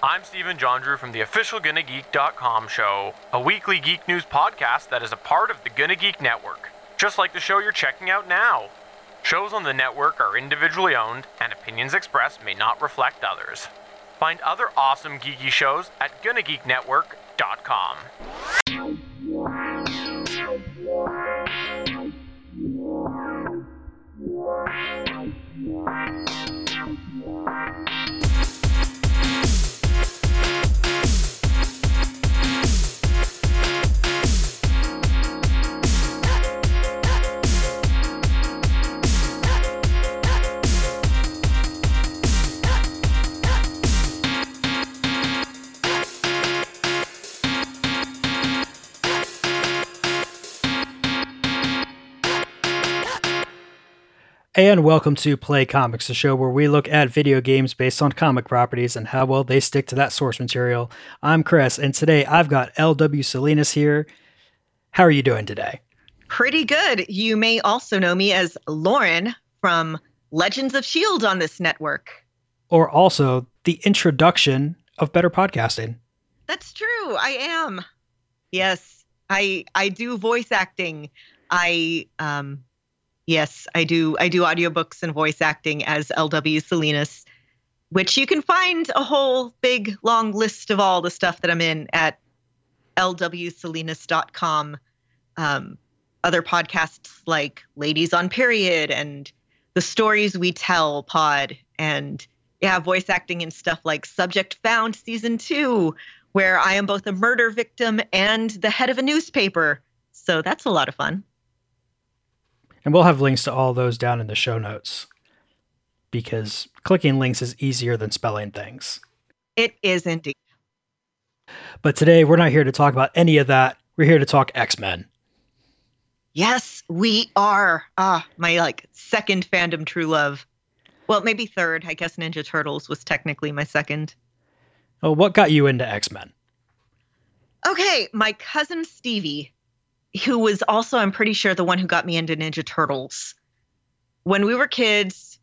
I'm Stephen John Drew from the official GonnaGeek.com show, a weekly geek news podcast that is a part of the Gonna Geek Network, just like the show you're checking out now. Shows on the network are individually owned, and opinions expressed may not reflect others. Find other awesome geeky shows at GonnaGeekNetwork.com. And welcome to Play Comics, the show where we look at video games based on comic properties and how well they stick to that source material. I'm Chris, and today I've got L.W. Salinas here. How are you doing today? Pretty good. You may also know me as Lauren from Legends of S.H.I.E.L.D. on this network. Or also the introduction of better podcasting. That's true. I am. Yes, I do voice acting. Yes, I do audiobooks and voice acting as L.W. Salinas, which you can find a whole big, long list of all the stuff that I'm in at lwsalinas.com. Other podcasts like Ladies on Period and The Stories We Tell pod. And yeah, voice acting in stuff like Subject Found Season 2, where I am both a murder victim and the head of a newspaper. So that's a lot of fun. And we'll have links to all those down in the show notes, because clicking links is easier than spelling things. It is indeed. But today we're not here to talk about any of that. We're here to talk X-Men. Yes, we are. My second fandom true love. Well, maybe third. I guess Ninja Turtles was technically my second. Oh, what got you into X-Men? Okay, my cousin Stevie, who was also, I'm pretty sure, the one who got me into Ninja Turtles. When we were kids,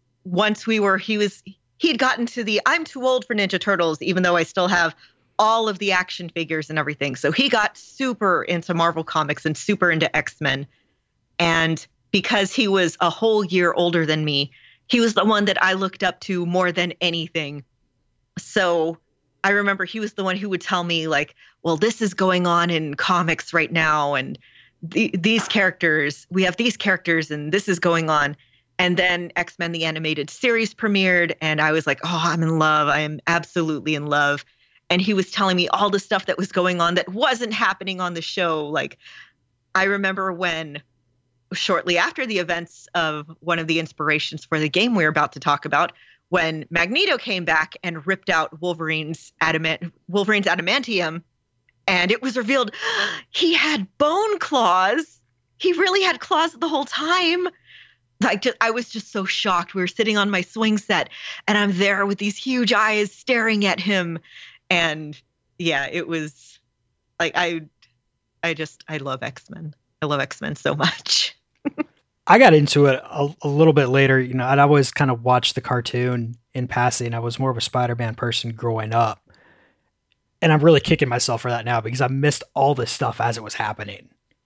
he'd gotten to the, I'm too old for Ninja Turtles, even though I still have all of the action figures and everything. So he got super into Marvel Comics and super into X-Men. And because he was a whole year older than me, he was the one that I looked up to more than anything. So I remember he was the one who would tell me, well, this is going on in comics right now, and these characters, we have these characters, and this is going on. And then X-Men the Animated Series premiered, and I was like, oh, I'm in love. I am absolutely in love. And he was telling me all the stuff that was going on that wasn't happening on the show. I remember when, shortly after the events of one of the inspirations for the game we're about to talk about, when Magneto came back and ripped out Wolverine's adamantium, and it was revealed he had bone claws. He really had claws the whole time. I was just so shocked. We were sitting on my swing set, and I'm there with these huge eyes staring at him. And yeah, it was I love X-Men. I love X-Men so much. I got into it a little bit later. I'd always kind of watched the cartoon in passing. I was more of a Spider-Man person growing up. And I'm really kicking myself for that now because I missed all this stuff as it was happening.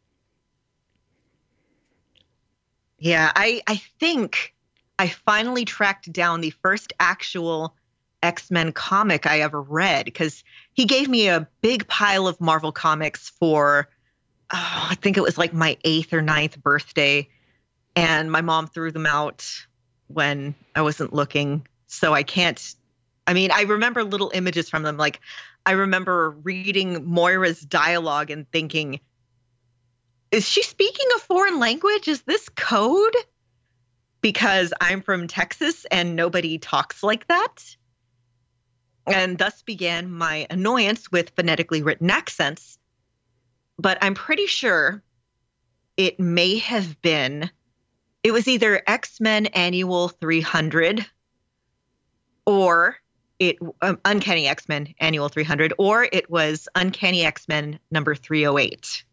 Yeah, I think I finally tracked down the first actual X-Men comic I ever read, because he gave me a big pile of Marvel comics for, I think it was my 8th or 9th birthday. And my mom threw them out when I wasn't looking. So I remember little images from them. I remember reading Moira's dialogue and thinking, is she speaking a foreign language? Is this code? Because I'm from Texas and nobody talks like that. And thus began my annoyance with phonetically written accents. But I'm pretty sure it may have been, it was either X-Men Annual 300 or Uncanny X-Men Annual 300, or it was Uncanny X-Men number 308.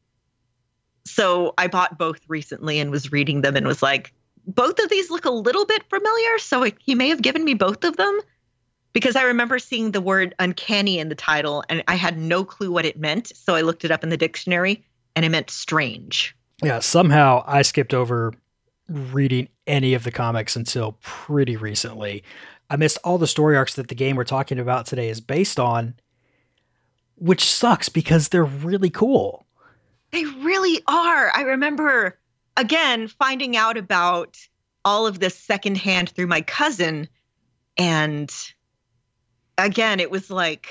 So I bought both recently and was reading them and was like, both of these look a little bit familiar, so he may have given me both of them. because I remember seeing the word uncanny in the title and I had no clue what it meant. So I looked it up in the dictionary and it meant strange. Yeah, somehow I skipped over reading any of the comics until pretty recently. I missed all the story arcs that the game we're talking about today is based on, which sucks because they're really cool. They really are. I remember, again, finding out about all of this secondhand through my cousin. And again, it was like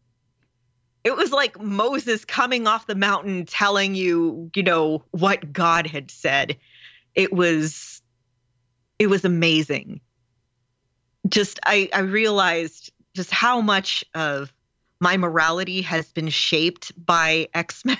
Moses coming off the mountain telling you, what God had said. It was amazing. Just, I realized just how much of my morality has been shaped by X-Men.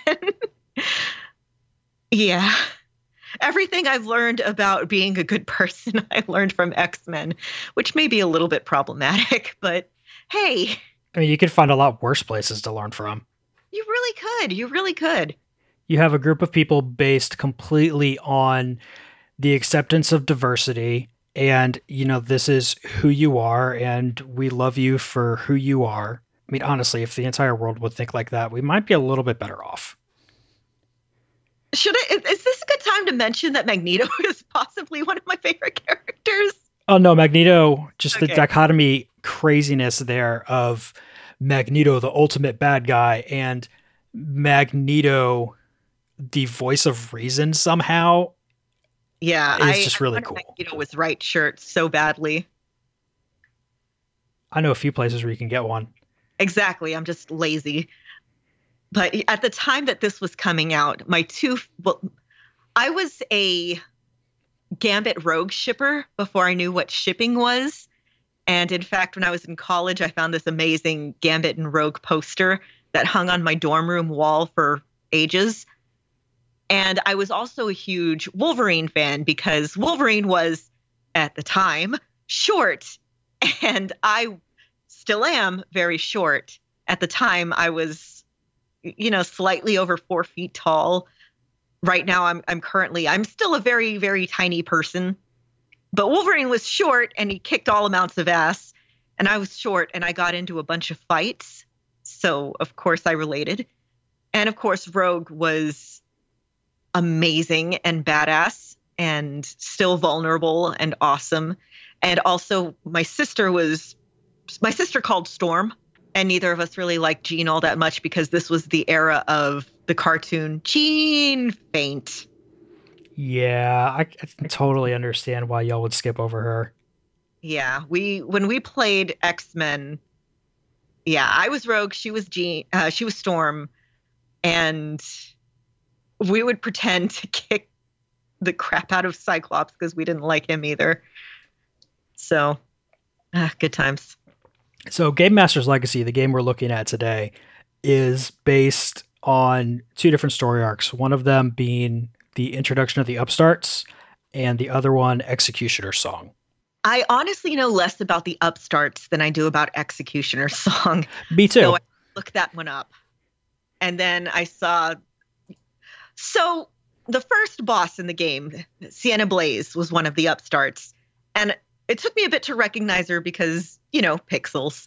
Yeah. Everything I've learned about being a good person, I learned from X-Men, which may be a little bit problematic, but hey. I mean, you could find a lot worse places to learn from. You really could. You really could. You have a group of people based completely on the acceptance of diversity and, this is who you are and we love you for who you are. I mean, honestly, if the entire world would think like that, we might be a little bit better off. Is this a good time to mention that Magneto is possibly one of my favorite characters? Oh, no, Magneto, just the dichotomy craziness there of Magneto, the ultimate bad guy, and Magneto, the voice of reason somehow. Yeah, it's just really cool. Magneto was right shirt so badly. I know a few places where you can get one. Exactly. I'm just lazy. But at the time that this was coming out, I was a Gambit Rogue shipper before I knew what shipping was. And in fact, when I was in college, I found this amazing Gambit and Rogue poster that hung on my dorm room wall for ages. And I was also a huge Wolverine fan because Wolverine was, at the time, short. And I still am very short. At the time, I was, slightly over 4 feet tall. Right now, I'm still a very, very tiny person. But Wolverine was short and he kicked all amounts of ass. And I was short and I got into a bunch of fights. So, of course, I related. And, of course, Rogue was amazing and badass and still vulnerable and awesome. And also, my sister called Storm. And neither of us really liked Jean all that much because this was the era of the cartoon Jean faint. Yeah, I can totally understand why y'all would skip over her. Yeah, when we played X-Men, yeah, I was Rogue, she was Jean, she was Storm, and we would pretend to kick the crap out of Cyclops because we didn't like him either. So, good times. So Game Master's Legacy, the game we're looking at today, is based on two different story arcs. One of them being the introduction of the Upstarts and the other one, Executioner's Song. I honestly know less about the Upstarts than I do about Executioner's Song. Me too. So I looked that one up. And then I saw... So the first boss in the game, Sienna Blaze, was one of the Upstarts. And it took me a bit to recognize her because, pixels.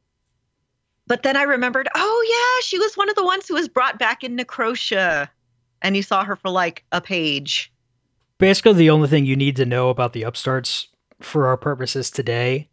But then I remembered, oh yeah, she was one of the ones who was brought back in Necrotia. And you saw her for like a page. Basically, the only thing you need to know about the Upstarts for our purposes today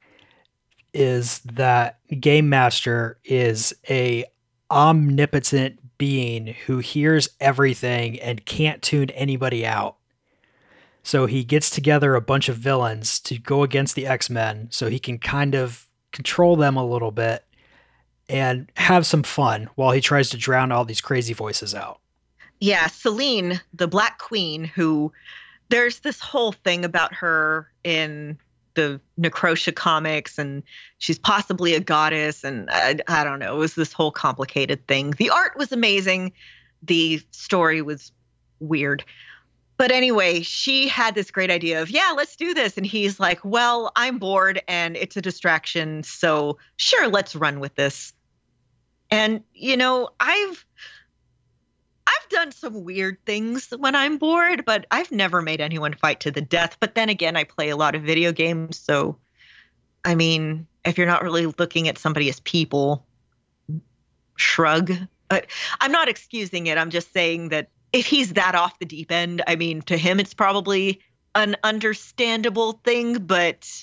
is that Game Master is a omnipotent being who hears everything and can't tune anybody out. So he gets together a bunch of villains to go against the X-Men so he can kind of control them a little bit and have some fun while he tries to drown all these crazy voices out. Yeah, Selene, the Black Queen, who there's this whole thing about her in the Necrotia comics, and she's possibly a goddess, and I don't know. It was this whole complicated thing. The art was amazing. The story was weird. But anyway, she had this great idea of, yeah, let's do this. And he's like, well, I'm bored and it's a distraction. So sure, let's run with this. And, I've done some weird things when I'm bored, but I've never made anyone fight to the death. But then again, I play a lot of video games, so I mean, if you're not really looking at somebody as people, shrug. I'm not excusing it. I'm just saying that if he's that off the deep end, I mean, to him, it's probably an understandable thing, but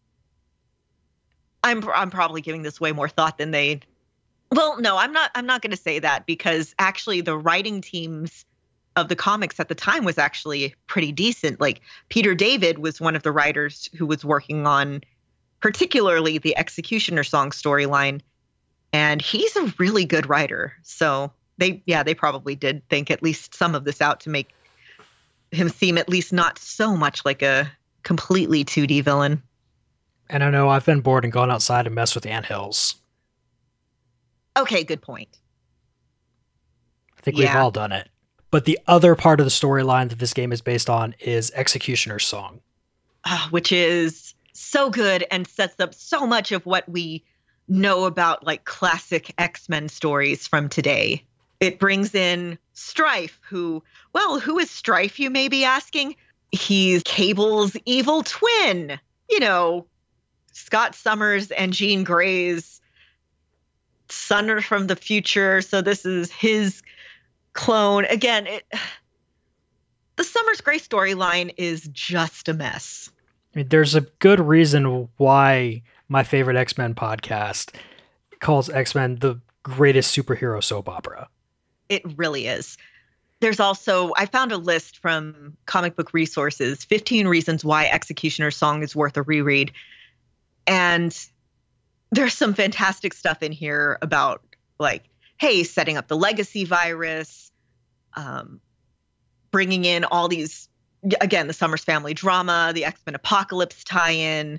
I'm probably giving this way more thought than they. Well, no, I'm not going to say that, because actually the writing teams of the comics at the time was actually pretty decent. Like Peter David was one of the writers who was working on particularly the Executioner song storyline, and he's a really good writer. So they probably did think at least some of this out to make him seem at least not so much like a completely 2D villain. And I know I've been bored and gone outside and messed with anthills. Okay, good point. I think we've all done it. But the other part of the storyline that this game is based on is Executioner's song. Which is so good and sets up so much of what we know about like classic X-Men stories from today. It brings in Strife, who is Strife, you may be asking? He's Cable's evil twin. You know, Scott Summers and Jean Grey's son from the future. So this is his clone. Again, the Summers Grey storyline is just a mess. I mean, there's a good reason why my favorite X-Men podcast calls X-Men the greatest superhero soap opera. It really is. There's also, I found a list from Comic Book Resources, 15 reasons why Executioner's song is worth a reread. And there's some fantastic stuff in here about, like, hey, setting up the legacy virus, bringing in all these, again, the Summers family drama, the X-Men Apocalypse tie-in.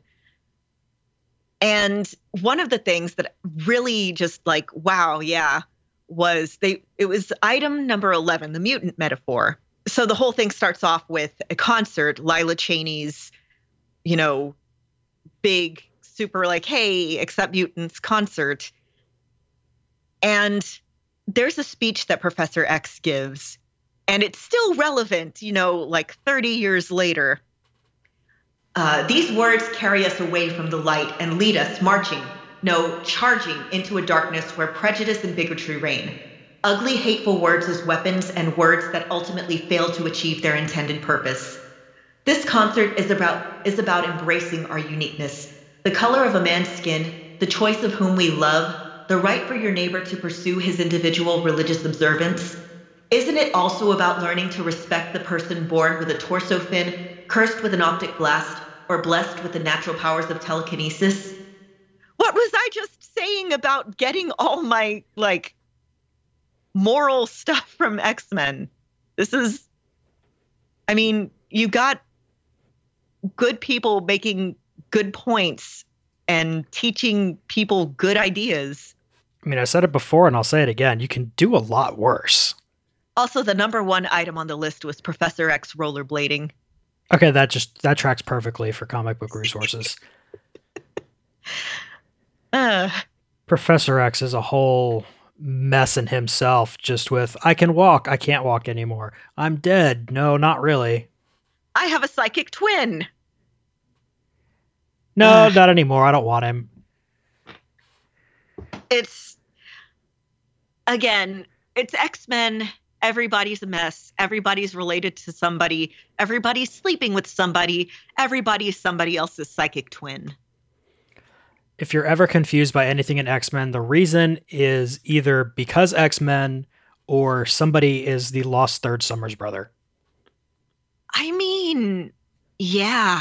And one of the things that really just like, wow, yeah, was it was item number 11, the mutant metaphor. So the whole thing starts off with a concert, Lila Cheney's, big, super like, hey, accept mutants concert. And there's a speech that Professor X gives, and it's still relevant, like 30 years later. These words carry us away from the light and lead us marching, no, charging into a darkness where prejudice and bigotry reign. Ugly, hateful words as weapons and words that ultimately fail to achieve their intended purpose. This concert is about embracing our uniqueness, the color of a man's skin, the choice of whom we love, the right for your neighbor to pursue his individual religious observance. Isn't it also about learning to respect the person born with a torso fin, cursed with an optic blast, or blessed with the natural powers of telekinesis? What was I just saying about getting all my, moral stuff from X-Men? You got good people making good points and teaching people good ideas. I mean, I said it before and I'll say it again. You can do a lot worse. Also, the number one item on the list was Professor X rollerblading. Okay, that tracks perfectly for Comic Book Resources. Professor X is a whole mess in himself, just with, I can walk, I can't walk anymore. I'm dead. No, not really. I have a psychic twin. No, not anymore. I don't want him. It's X-Men. Everybody's a mess. Everybody's related to somebody. Everybody's sleeping with somebody. Everybody's somebody else's psychic twin. If you're ever confused by anything in X-Men, the reason is either because X-Men or somebody is the lost third Summers brother. I mean, yeah.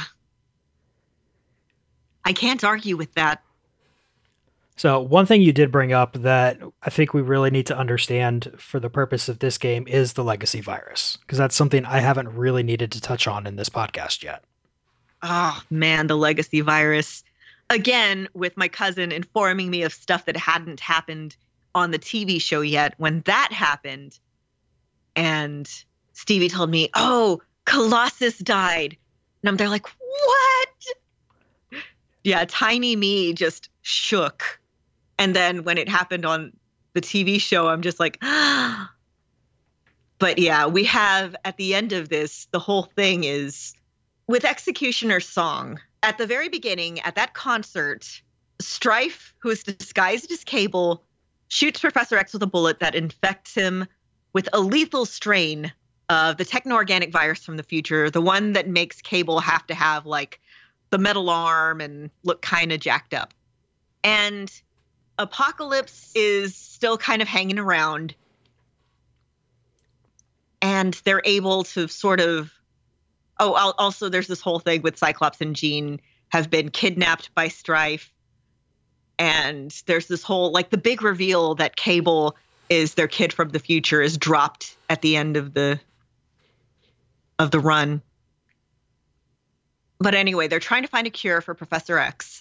I can't argue with that. So one thing you did bring up that I think we really need to understand for the purpose of this game is the legacy virus, because that's something I haven't really needed to touch on in this podcast yet. Oh, man, the legacy virus. Again, with my cousin informing me of stuff that hadn't happened on the TV show yet. When that happened, and Stevie told me, oh, Colossus died. And I'm there like, what? Yeah, tiny me just shook. And then when it happened on the TV show, I'm just like, ah. But yeah, we have at the end of this, the whole thing is with Executioner's song. at the very beginning, at that concert, Strife, who is disguised as Cable, shoots Professor X with a bullet that infects him with a lethal strain of the techno-organic virus from the future, the one that makes Cable have to have like the metal arm and look kind of jacked up. And Apocalypse is still kind of hanging around. And they're able to sort of... Oh, also there's this whole thing with Cyclops and Jean have been kidnapped by Strife. And there's this whole, like, the big reveal that Cable is their kid from the future is dropped at the end of the run. But anyway, they're trying to find a cure for Professor X.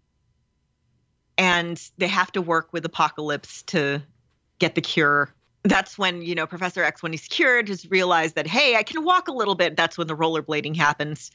And they have to work with Apocalypse to get the cure. That's when, you know, Professor X, when he's cured, has realized that, hey, I can walk a little bit. That's when the rollerblading happens.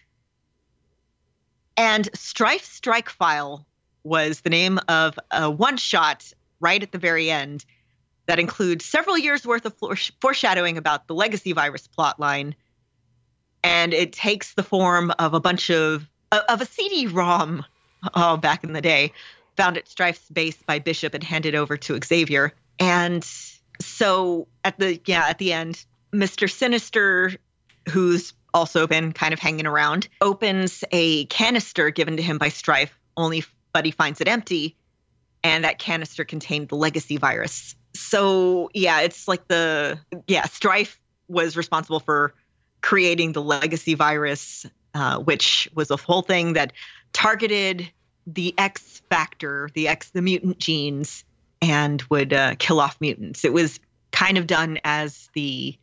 And Strife Strike File was the name of a one-shot right at the very end that includes several years' worth of foreshadowing about the Legacy Virus plotline. And it takes the form of a bunch of a CD-ROM back in the day, found at Strife's base by Bishop and handed over to Xavier. And so at the end, Mr. Sinister, who's also been kind of hanging around, opens a canister given to him by Strife, but he finds it empty, and that canister contained the Legacy Virus. So yeah, it's like Strife was responsible for creating the Legacy Virus, which was a whole thing that targeted the X factor, the mutant genes, and would kill off mutants. It was kind of done as the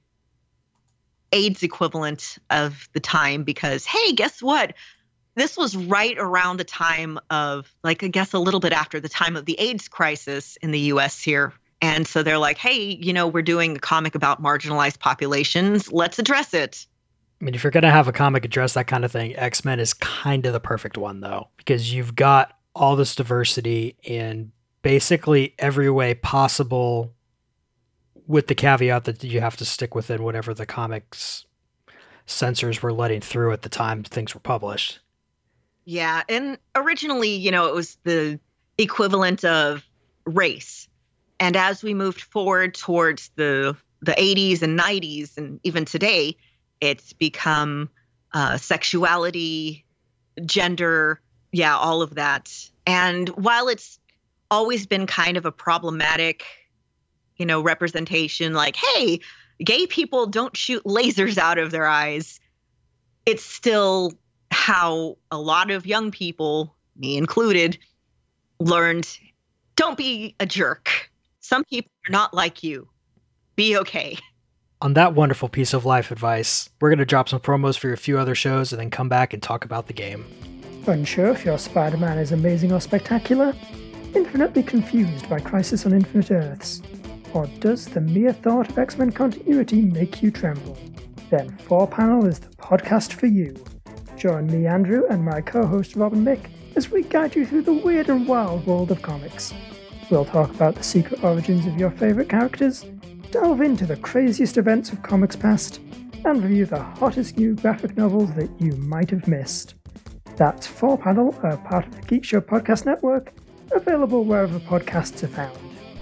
AIDS equivalent of the time because, hey, guess what? This was right around the time of, like, I guess a little bit after the time of the AIDS crisis in the US here. And so they're like, hey, you know, we're doing a comic about marginalized populations. Let's address it. I mean, if you're going to have a comic address that kind of thing, X-Men is kind of the perfect one, though, because you've got all this diversity in basically every way possible, with the caveat that you have to stick within whatever the comics censors were letting through at the time things were published. Yeah, and originally, you know, it was the equivalent of race. And as we moved forward towards the 80s and 90s, and even today, it's become sexuality, gender, all of that. And while it's always been kind of a problematic, you know, representation, like, hey, gay people don't shoot lasers out of their eyes, it's still how a lot of young people, me included, learned, don't be a jerk. Some people are not like you. Be okay. On that wonderful piece of life advice, we're going to drop some promos for a few other shows and then come back and talk about the game. Unsure if your Spider-Man is amazing or spectacular? Infinitely confused by Crisis on Infinite Earths? Or does the mere thought of X-Men continuity make you tremble? Then 4Panel is the podcast for you. Join me, Andrew, and my co-host Robin Mick as we guide you through the weird and wild world of comics. We'll talk about the secret origins of your favourite characters, delve into the craziest events of comics past, and review the hottest new graphic novels that you might have missed. That's 4Panel, a part of the Geek Show Podcast Network, available wherever podcasts are found.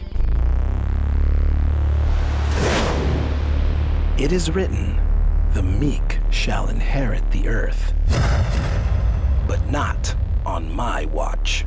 It is written, the meek shall inherit the earth, but not on my watch.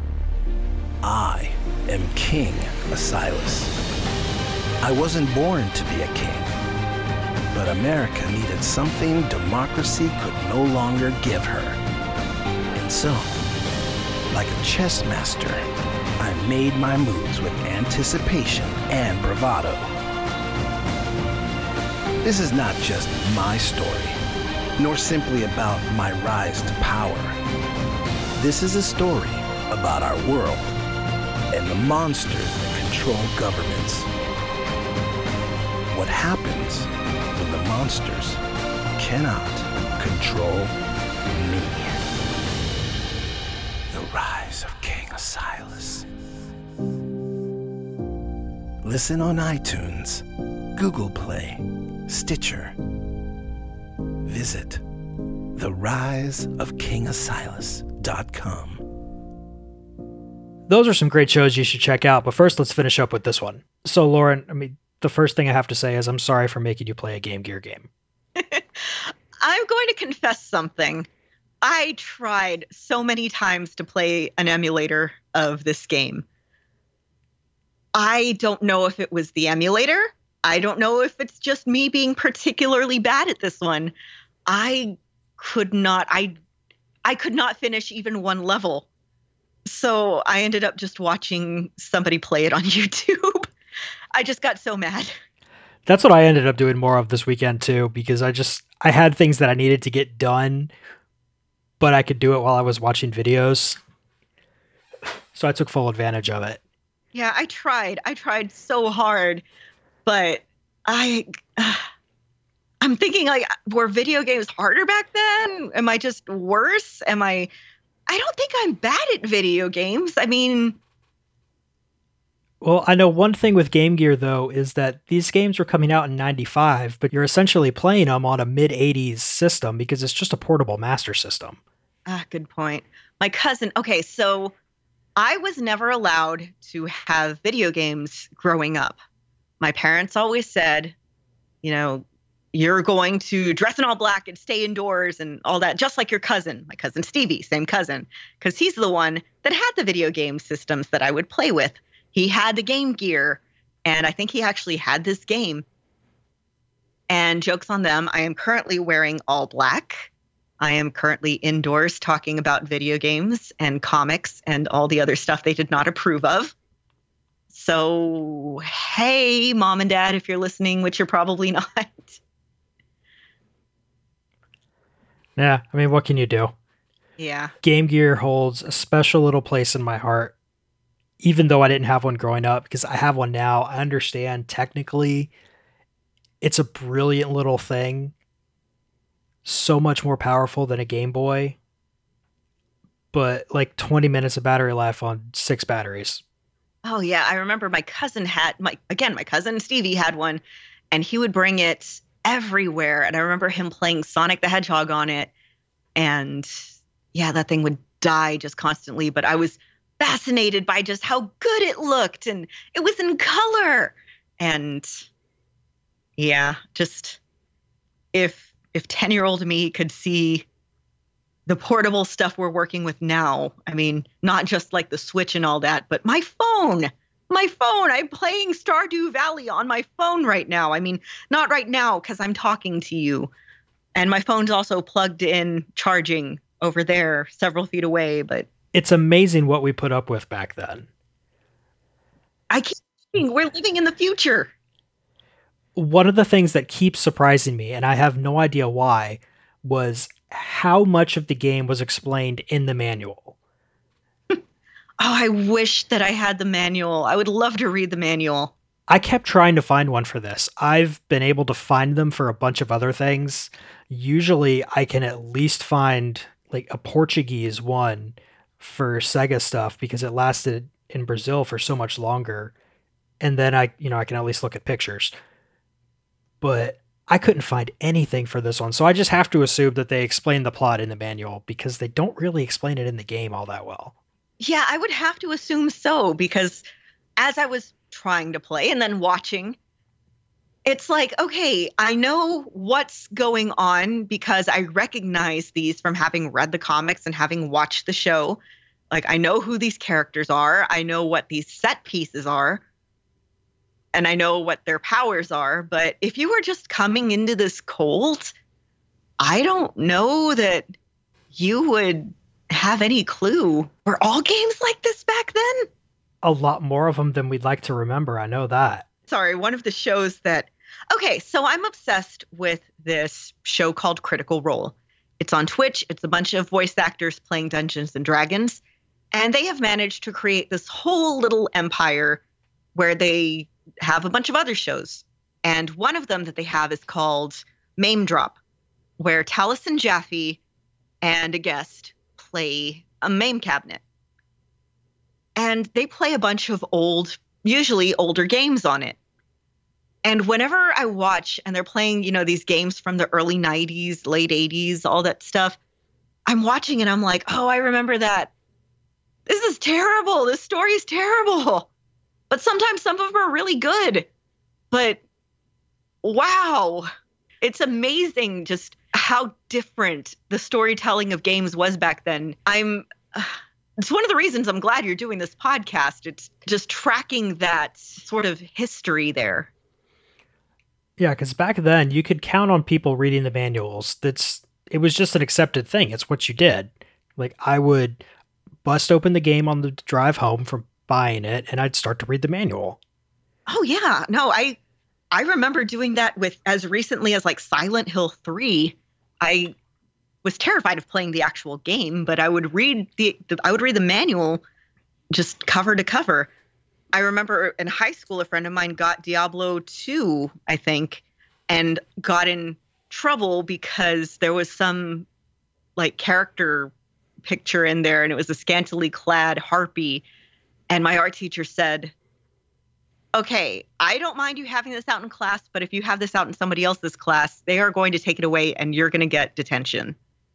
I am King Asilas. I wasn't born to be a king, but America needed something democracy could no longer give her. And so, like a chess master, I made my moves with anticipation and bravado. This is not just my story, nor simply about my rise to power. This is a story about our world and the monsters that control governments. What happens when the monsters cannot control me? The Rise of King Asilas. Listen on iTunes, Google Play, Stitcher. Visit The Rise of KingOsiris.com. Those are some great shows you should check out, but first let's finish up with this one. So, Lauren, the first thing I have to say is I'm sorry for making you play a Game Gear game. I'm going to confess something. I tried so many times to play an emulator of this game. I don't know if it was the emulator. I don't know if it's just me being particularly bad at this one. I could not finish even one level. So I ended up just watching somebody play it on YouTube. I just got so mad. That's what I ended up doing more of this weekend too, because I had things that I needed to get done, but I could do it while I was watching videos. So I took full advantage of it. Yeah, I tried. I tried so hard, but I'm thinking, like, were video games harder back then? Am I just worse? I don't think I'm bad at video games. Well, I know one thing with Game Gear, though, is that these games were coming out in 95, but you're essentially playing them on a mid-80s system because it's just a portable Master System. Good point. My cousin, okay, so I was never allowed to have video games growing up. My parents always said, you're going to dress in all black and stay indoors and all that, just like your cousin, my cousin Stevie, same cousin, because he's the one that had the video game systems that I would play with. He had the Game Gear, and I think he actually had this game. And jokes on them, I am currently wearing all black. I am currently indoors talking about video games and comics and all the other stuff they did not approve of. So, hey, Mom and Dad, if you're listening, which you're probably not. Yeah, what can you do? Yeah. Game Gear holds a special little place in my heart, even though I didn't have one growing up, because I have one now. I understand technically it's a brilliant little thing, so much more powerful than a Game Boy, but like 20 minutes of battery life on 6 batteries. Oh, yeah. I remember my cousin my cousin Stevie had one, and he would bring it everywhere. And I remember him playing Sonic the Hedgehog on it. And yeah, that thing would die just constantly. But I was fascinated by just how good it looked, and it was in color. And yeah, just if 10-year-old me could see the portable stuff we're working with now, not just like the Switch and all that, but my phone, I'm playing Stardew Valley on my phone right now. Not right now because I'm talking to you, and my phone's also plugged in charging over there several feet away, but it's amazing what we put up with back then. I keep thinking we're living in the future. One of the things that keeps surprising me, and I have no idea why, was how much of the game was explained in the manual. Oh, I wish that I had the manual. I would love to read the manual. I kept trying to find one for this. I've been able to find them for a bunch of other things. Usually I can at least find like a Portuguese one for Sega stuff because it lasted in Brazil for so much longer. And then I can at least look at pictures. But I couldn't find anything for this one. So I just have to assume that they explain the plot in the manual because they don't really explain it in the game all that well. Yeah, I would have to assume so, because as I was trying to play and then watching, it's like, okay, I know what's going on because I recognize these from having read the comics and having watched the show. Like, I know who these characters are. I know what these set pieces are. And I know what their powers are. But if you were just coming into this cold, I don't know that you would have any clue. Were all games like this back then? A lot more of them than we'd like to remember. I know that. Sorry, one of the shows that... Okay, so I'm obsessed with this show called Critical Role. It's on Twitch. It's a bunch of voice actors playing Dungeons and Dragons. And they have managed to create this whole little empire where they have a bunch of other shows. And one of them that they have is called Mame Drop, where Taliesin Jaffe and a guest play a meme cabinet. And they play a bunch of usually older games on it. And whenever I watch and they're playing, these games from the early 90s, late 80s, all that stuff, I'm watching and I'm like, oh, I remember that. This is terrible. This story is terrible. But sometimes some of them are really good. But wow, it's amazing just how different the storytelling of games was back then. It's one of the reasons I'm glad you're doing this podcast. It's just tracking that sort of history there. Yeah, because back then you could count on people reading the manuals. It was just an accepted thing. It's what you did. Like, I would bust open the game on the drive home from buying it, and I'd start to read the manual. Oh yeah, no, I remember doing that with as recently as like Silent Hill 3. I was terrified of playing the actual game, but I would read the manual just cover to cover. I remember in high school, a friend of mine got Diablo 2, I think, and got in trouble because there was some like character picture in there and it was a scantily clad harpy. And my art teacher said, okay, I don't mind you having this out in class, but if you have this out in somebody else's class, they are going to take it away and you're going to get detention.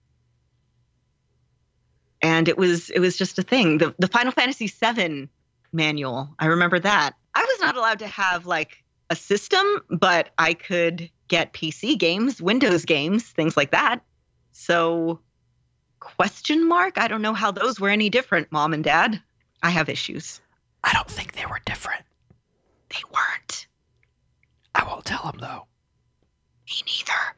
And it was just a thing. The Final Fantasy VII manual, I remember that. I was not allowed to have like a system, but I could get PC games, Windows games, things like that. So question mark? I don't know how those were any different, Mom and Dad. I have issues. I don't think they were different. They weren't. I won't tell them, though. Me neither.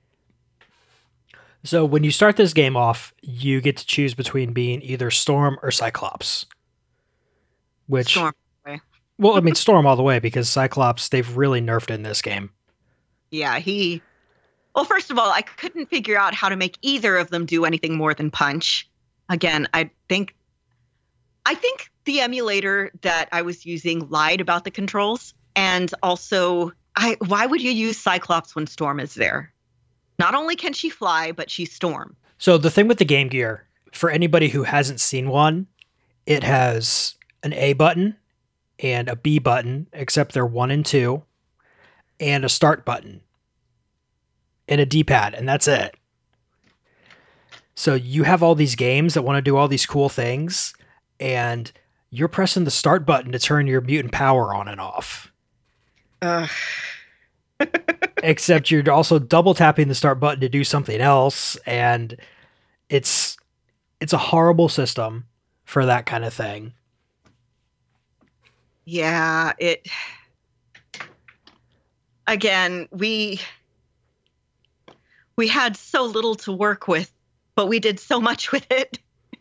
So when you start this game off, you get to choose between being either Storm or Cyclops. Which, Storm. Well, I mean, Storm all the way, because Cyclops, they've really nerfed in this game. Yeah, well, first of all, I couldn't figure out how to make either of them do anything more than punch. Again, I think the emulator that I was using lied about the controls. And also, why would you use Cyclops when Storm is there? Not only can she fly, but she's Storm. So the thing with the Game Gear, for anybody who hasn't seen one, it has an A button and a B button, except they're 1 and 2, and a start button and a D-pad, and that's it. So you have all these games that want to do all these cool things, and you're pressing the start button to turn your mutant power on and off. Except you're also double tapping the start button to do something else, and it's a horrible system for that kind of thing. Yeah, again, we had so little to work with, but we did so much with it.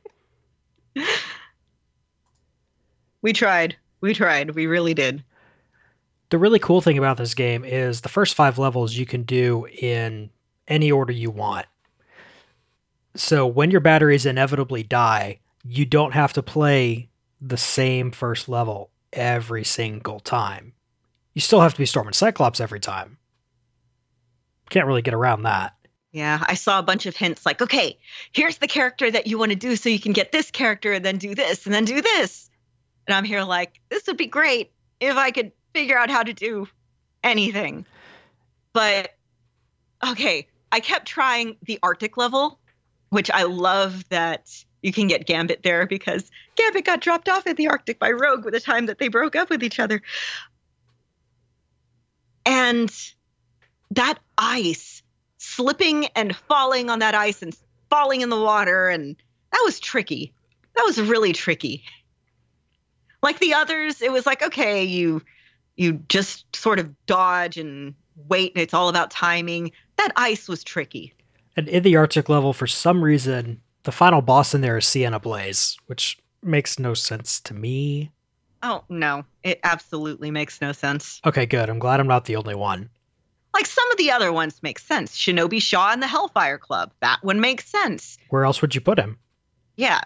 We tried. We really did. The really cool thing about this game is the first 5 levels you can do in any order you want. So when your batteries inevitably die, you don't have to play the same first level every single time. You still have to be Storm and Cyclops every time. Can't really get around that. Yeah, I saw a bunch of hints like, okay, here's the character that you want to do so you can get this character and then do this and then do this. And I'm here like, this would be great if I could figure out how to do anything. But, okay, I kept trying the Arctic level, which I love that you can get Gambit there because Gambit got dropped off in the Arctic by Rogue by the time that they broke up with each other. And that ice, slipping and falling on that ice and falling in the water, and that was tricky. That was really tricky. Like the others, it was like, okay, you just sort of dodge and wait, and it's all about timing. That ice was tricky. And in the Arctic level, for some reason, the final boss in there is Sienna Blaze, which makes no sense to me. Oh, no. It absolutely makes no sense. Okay, good. I'm glad I'm not the only one. Like some of the other ones make sense. Shinobi Shaw and the Hellfire Club. That one makes sense. Where else would you put him? Yeah.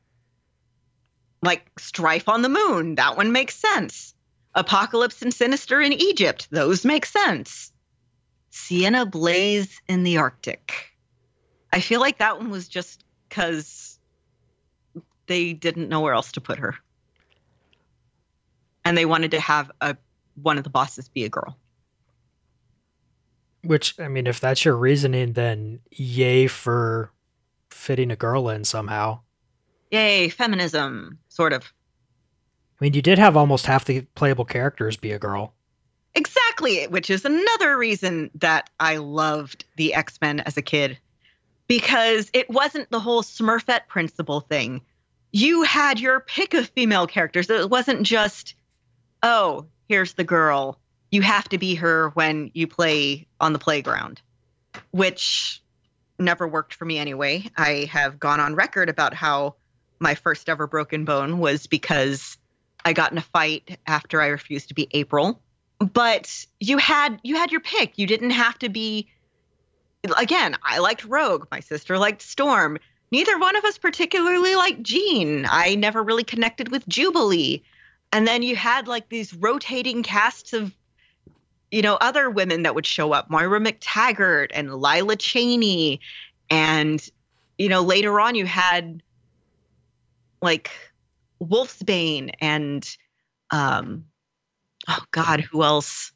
Like Strife on the Moon. That one makes sense. Apocalypse and Sinister in Egypt. Those make sense. Sienna Blaze in the Arctic. I feel like that one was just because they didn't know where else to put her. And they wanted to have one of the bosses be a girl. Which, I mean, if that's your reasoning, then yay for fitting a girl in somehow. Yay, feminism, sort of. I mean, you did have almost half the playable characters be a girl. Exactly, which is another reason that I loved the X-Men as a kid. Because it wasn't the whole Smurfette principle thing. You had your pick of female characters. It wasn't just, oh, here's the girl. You have to be her when you play on the playground, which never worked for me anyway. I have gone on record about how my first ever broken bone was because I got in a fight after I refused to be April. But you had your pick. You didn't have to be. Again, I liked Rogue. My sister liked Storm. Neither one of us particularly liked Jean. I never really connected with Jubilee. And then you had like these rotating casts of, other women that would show up. Moira McTaggart and Lila Cheney. And, later on you had like Wolfsbane and, oh God, who else?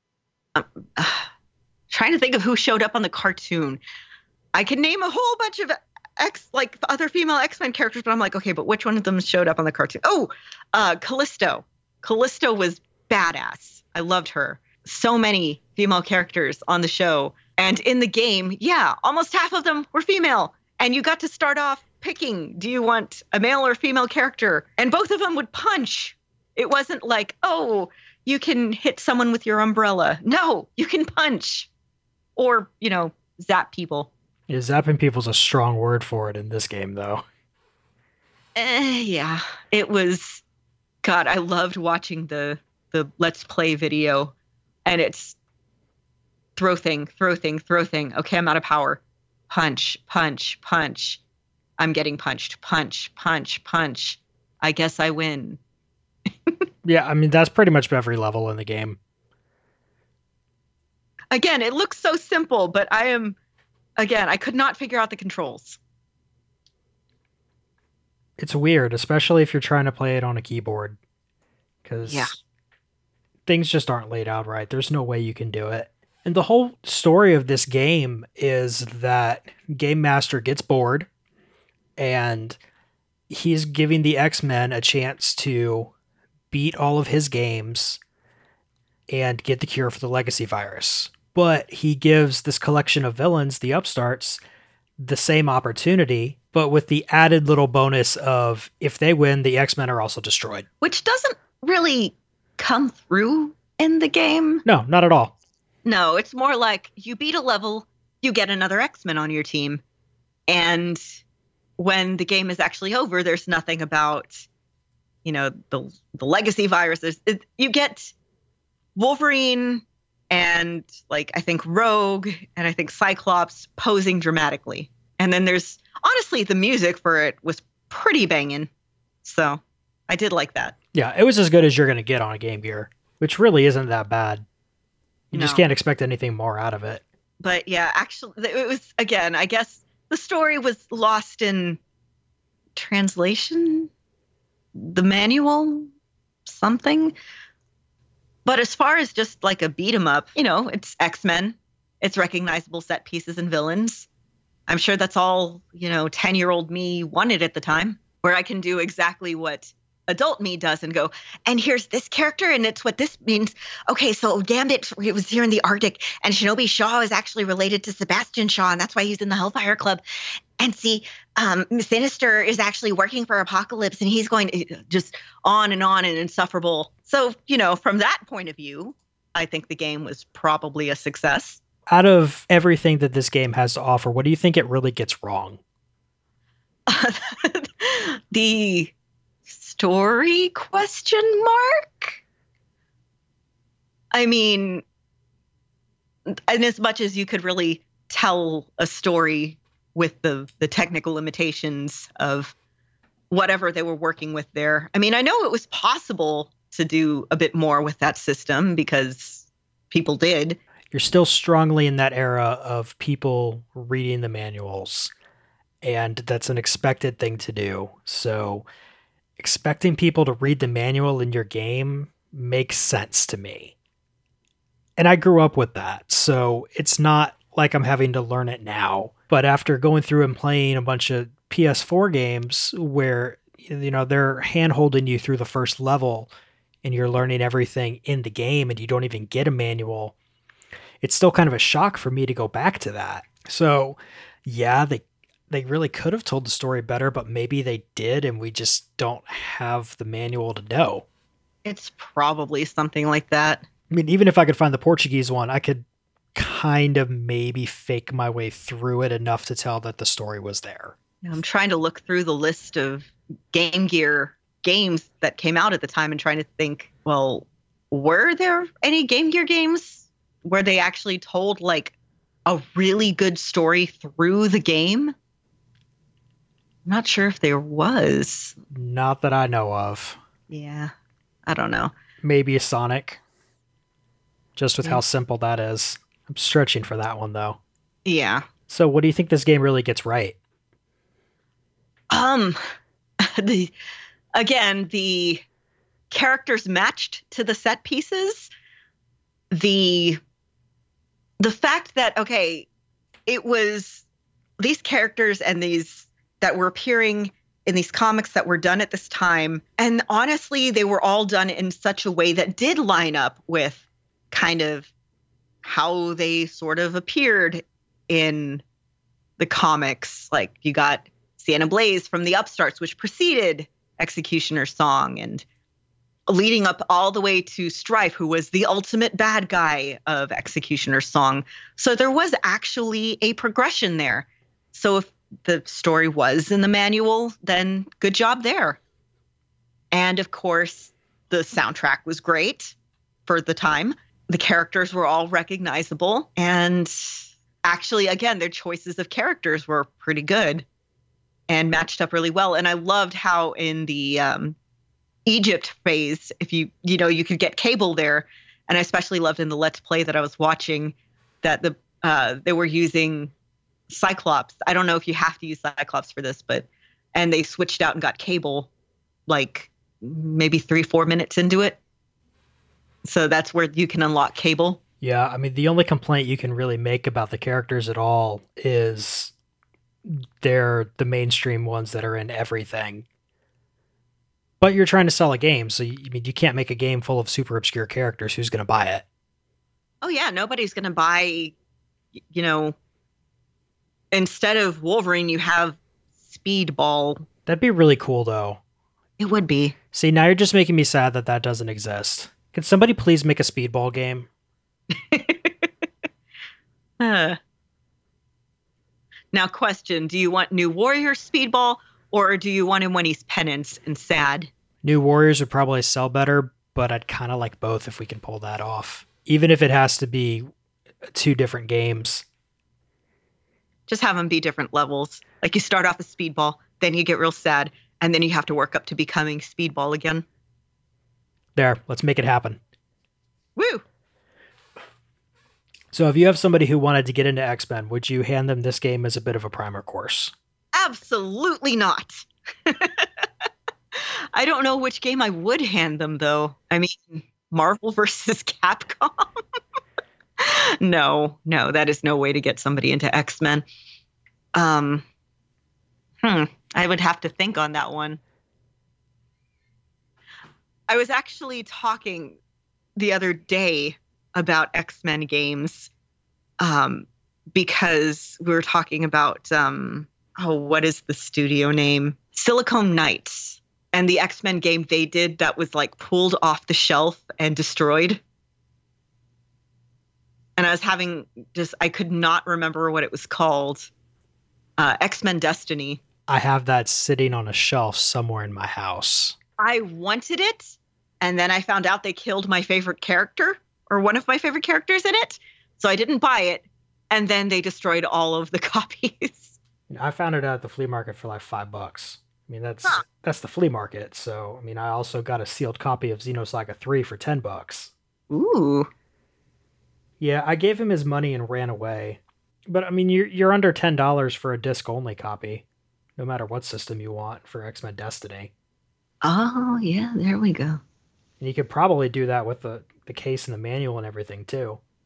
Trying to think of who showed up on the cartoon. I can name a whole bunch of other female X-Men characters, but I'm like, okay, but which one of them showed up on the cartoon? Oh, Callisto. Callisto was badass. I loved her. So many female characters on the show. And in the game, yeah, almost half of them were female. And you got to start off picking, do you want a male or female character? And both of them would punch. It wasn't like, oh, you can hit someone with your umbrella. No, you can punch. Or, zap people. Yeah, zapping people's a strong word for it in this game, though. Yeah, it was. God, I loved watching the Let's Play video, and it's throw thing. Okay, I'm out of power. Punch. I'm getting punched. Punch. I guess I win. Yeah, I mean, that's pretty much every level in the game. Again, it looks so simple, but I could not figure out the controls. It's weird, especially if you're trying to play it on a keyboard. Because things just aren't laid out right. There's no way you can do it. And the whole story of this game is that Game Master gets bored, and he's giving the X-Men a chance to beat all of his games and get the cure for the legacy virus. But he gives this collection of villains, the Upstarts, the same opportunity, but with the added little bonus of if they win, the X-Men are also destroyed. Which doesn't really come through in the game. No, not at all. No, it's more like you beat a level, you get another X-Men on your team. And when the game is actually over, there's nothing about, the legacy viruses. You get Wolverine and I think Rogue and I think Cyclops posing dramatically. And then there's, honestly, the music for it was pretty banging. So I did like that. Yeah, it was as good as you're going to get on a Game Gear, which really isn't that bad. You just can't expect anything more out of it. But yeah, actually, it was, again, I guess the story was lost in translation, the manual, something. But as far as just like a beat 'em up, it's X-Men. It's recognizable set pieces and villains. I'm sure that's all, 10-year-old me wanted at the time, where I can do exactly what adult me does and go, and here's this character, and it's what this means. Okay, so Gambit, it was here in the Arctic, and Shinobi Shaw is actually related to Sebastian Shaw, and that's why he's in the Hellfire Club. And see, Sinister is actually working for Apocalypse, and he's going to just on and insufferable. So, from that point of view, I think the game was probably a success. Out of everything that this game has to offer, what do you think it really gets wrong? The story ? I mean, and as much as you could really tell a story with the technical limitations of whatever they were working with there. I mean, I know it was possible to do a bit more with that system because people did. You're still strongly in that era of people reading the manuals, and that's an expected thing to do. So expecting people to read the manual in your game makes sense to me. And I grew up with that, so it's not like I'm having to learn it now. But after going through and playing a bunch of PS4 games where, they're hand-holding you through the first level and you're learning everything in the game and you don't even get a manual, it's still kind of a shock for me to go back to that. So, yeah, they really could have told the story better, but maybe they did and we just don't have the manual to know. It's probably something like that. I mean, even if I could find the Portuguese one, I could kind of maybe fake my way through it enough to tell that the story was there. I'm trying to look through the list of Game Gear games that came out at the time and trying to think, well, were there any Game Gear games where they actually told like a really good story through the game? I'm not sure if there was. Not that I know of. Yeah, I don't know. Maybe a Sonic. Just with how simple that is. I'm stretching for that one, though. Yeah. So what do you think this game really gets right? The characters matched to the set pieces. The fact that, okay, it was these characters and these that were appearing in these comics that were done at this time. And honestly, they were all done in such a way that did line up with kind of how they sort of appeared in the comics. Like you got Sienna Blaze from the Upstarts, which preceded Executioner's Song, and leading up all the way to Strife, who was the ultimate bad guy of Executioner's Song. So there was actually a progression there. So if the story was in the manual, then good job there. And of course, the soundtrack was great for the time. The characters were all recognizable. And actually, again, their choices of characters were pretty good and matched up really well. And I loved how in the Egypt phase, if you could get Cable there. And I especially loved in the Let's Play that I was watching that they were using Cyclops. I don't know if you have to use Cyclops for this, and they switched out and got Cable like maybe 3-4 minutes into it. So that's where you can unlock Cable. Yeah, I mean, the only complaint you can really make about the characters at all is they're the mainstream ones that are in everything. But you're trying to sell a game, so you can't make a game full of super obscure characters. Who's going to buy it? Oh, yeah, nobody's going to buy, instead of Wolverine, you have Speedball. That'd be really cool, though. It would be. See, now you're just making me sad that doesn't exist. Can somebody please make a Speedball game? Now, question, do you want New Warrior Speedball, or do you want him when he's Penance and sad? New Warriors would probably sell better, but I'd kind of like both if we can pull that off. Even if it has to be 2 different games. Just have them be different levels. Like you start off as Speedball, then you get real sad, and then you have to work up to becoming Speedball again. There, let's make it happen. Woo! So if you have somebody who wanted to get into X-Men, would you hand them this game as a bit of a primer course? Absolutely not. I don't know which game I would hand them, though. I mean, Marvel versus Capcom? No, that is no way to get somebody into X-Men. I would have to think on that one. I was actually talking the other day about X-Men games because we were talking about, what is the studio name? Silicon Knights. And the X-Men game they did that was like pulled off the shelf and destroyed. And I was I could not remember what it was called. X-Men Destiny. I have that sitting on a shelf somewhere in my house. I wanted it, and then I found out they killed my favorite character, or one of my favorite characters in it. So I didn't buy it, and then they destroyed all of the copies. I found it at the flea market for like $5. I mean, that's the flea market. So, I mean, I also got a sealed copy of Xenosaga 3 for $10. Ooh. Yeah, I gave him his money and ran away. But I mean, you're under $10 for a disc-only copy, no matter what system you want for X-Men Destiny. Oh, yeah, there we go. And you could probably do that with the case and the manual and everything, too.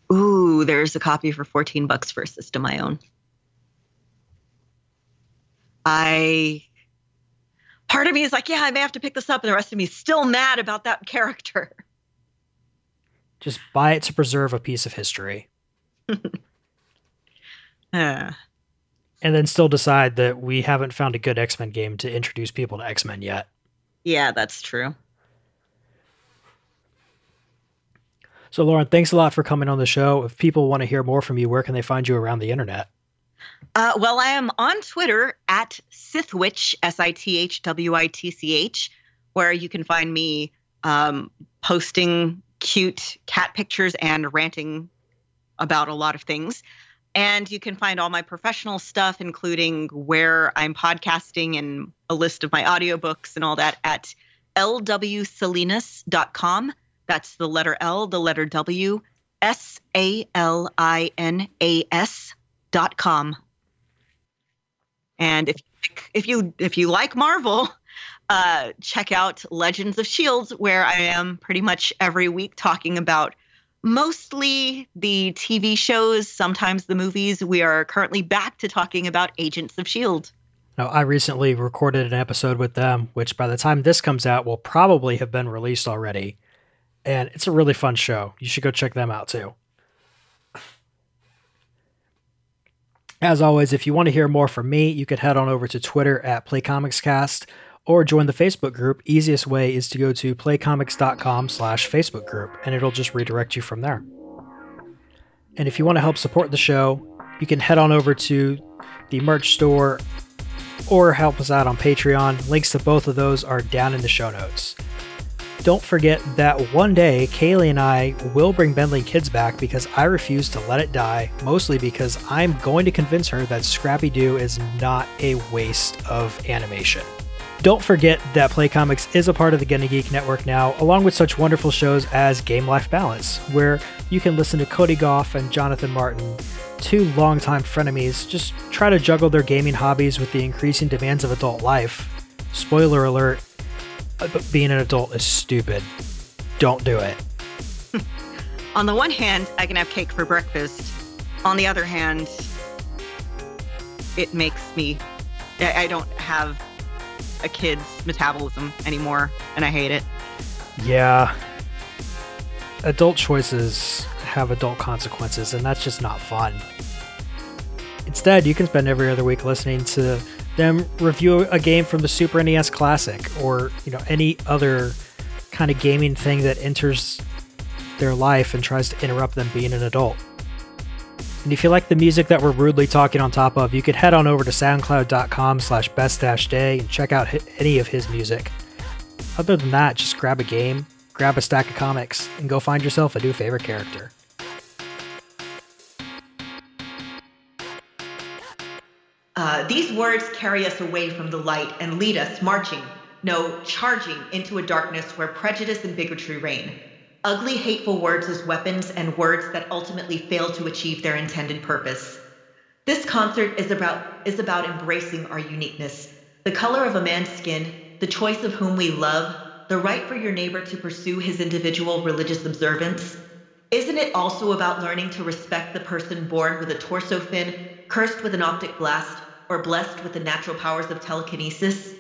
Ooh, there's a copy for $14 for a system I own. Part of me is like, yeah, I may have to pick this up, and the rest of me is still mad about that character. Just buy it to preserve a piece of history. And then still decide that we haven't found a good X-Men game to introduce people to X-Men yet. Yeah, that's true. So, Lauren, thanks a lot for coming on the show. If people want to hear more from you, where can they find you around the internet? Well, I am on Twitter at Sithwitch, Sithwitch, where you can find me posting cute cat pictures and ranting about a lot of things. And you can find all my professional stuff, including where I'm podcasting and a list of my audiobooks and all that at lwsalinas.com. That's the letter L, the letter W, SALINAS.com. And if you like Marvel, check out Legends of S.H.I.E.L.D., where I am pretty much every week talking about mostly the TV shows, sometimes the movies. We are currently back to talking about Agents of S.H.I.E.L.D. Now, I recently recorded an episode with them, which by the time this comes out will probably have been released already. And it's a really fun show. You should go check them out too. As always, if you want to hear more from me, you could head on over to Twitter at PlayComicsCast or join the Facebook group. Easiest way is to go to playcomics.com/Facebook group, and it'll just redirect you from there. And if you want to help support the show, you can head on over to the merch store or help us out on Patreon. Links to both of those are down in the show notes. Don't forget that one day, Kaylee and I will bring Bentley Kids back because I refuse to let it die, mostly because I'm going to convince her that Scrappy-Doo is not a waste of animation. Don't forget that Play Comics is a part of the Gonna Geek Network now, along with such wonderful shows as Game Life Balance, where you can listen to Cody Goff and Jonathan Martin, two longtime frenemies, just try to juggle their gaming hobbies with the increasing demands of adult life. Spoiler alert, but being an adult is stupid. Don't do it. On the one hand, I can have cake for breakfast. On the other hand, it makes me... I don't have a kid's metabolism anymore, and I hate it. Yeah. Adult choices have adult consequences, and that's just not fun. Instead, you can spend every other week listening to them review a game from the Super NES Classic, or any other kind of gaming thing that enters their life and tries to interrupt them being an adult. And if you like the music that we're rudely talking on top of, you could head on over to soundcloud.com/best-day and check out any of his music. Other than that, just grab a game, grab a stack of comics, and go find yourself a new favorite character. These words carry us away from the light and lead us marching, no, charging into a darkness where prejudice and bigotry reign. Ugly, hateful words as weapons and words that ultimately fail to achieve their intended purpose. This concert is about embracing our uniqueness, the color of a man's skin, the choice of whom we love, the right for your neighbor to pursue his individual religious observance. Isn't it also about learning to respect the person born with a torso fin, cursed with an optic blast, or blessed with the natural powers of telekinesis?